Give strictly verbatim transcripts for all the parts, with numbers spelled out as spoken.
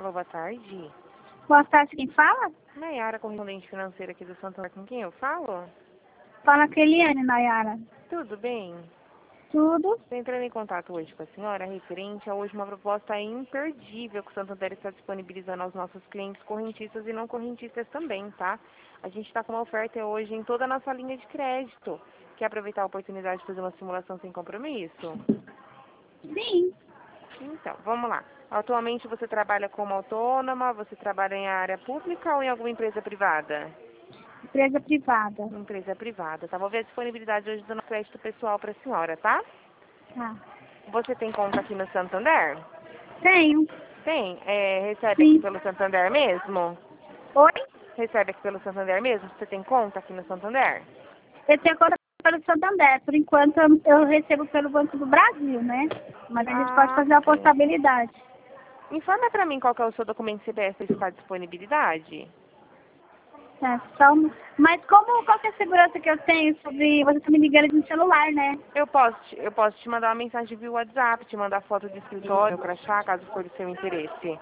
Alô, boa tarde. Boa tarde, quem fala? Nayara, correspondente financeira aqui do Santander, com quem eu falo? Fala com a Eliane, Nayara. Tudo bem? Tudo? Estou entrando em contato hoje com a senhora referente a hoje uma proposta imperdível que o Santander está disponibilizando aos nossos clientes correntistas e não correntistas também, tá? A gente está com uma oferta hoje em toda a nossa linha de crédito. Quer aproveitar a oportunidade de fazer uma simulação sem compromisso? Sim. Então, vamos lá. Atualmente você trabalha como autônoma, você trabalha em área pública ou em alguma empresa privada? Empresa privada. Empresa privada, tá? Vou ver a disponibilidade hoje do nosso crédito pessoal para a senhora, tá? Tá. Você tem conta aqui no Santander? Tenho. Tem. É, recebe aqui Sim. pelo Santander mesmo? Oi? Recebe aqui pelo Santander mesmo? Você tem conta aqui no Santander? Eu tenho conta pelo Santander. Por enquanto eu, eu recebo pelo Banco do Brasil, né? Mas a gente pode Ah, fazer a sim. portabilidade. Informa para mim qual que é o seu documento C P F que está à disponibilidade. É, só um- Mas como, qual que é a segurança que eu tenho sobre... Você tá me ligando de celular, né? Eu posso, te, eu posso te mandar uma mensagem via WhatsApp, te mandar foto do escritório, crachá, caso for do seu interesse.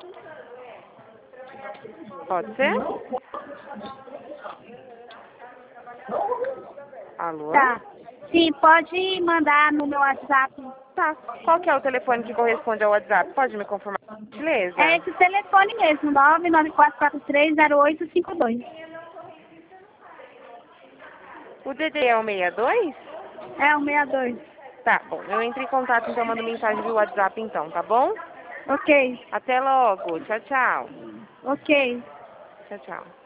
Pode ser? Alô? Tá. Sim, pode mandar no meu WhatsApp. Tá. Qual que é o telefone que corresponde ao WhatsApp? Pode me confirmar, por É gentileza? esse telefone mesmo, nove nove quatro quatro três zero oito cinco dois. O D D é o sessenta e dois? É o sessenta e dois. Tá, bom. Eu entro em contato, então mando mensagem via WhatsApp, então, tá bom? Ok, Até logo. Tchau, tchau. ok. Tchau, tchau.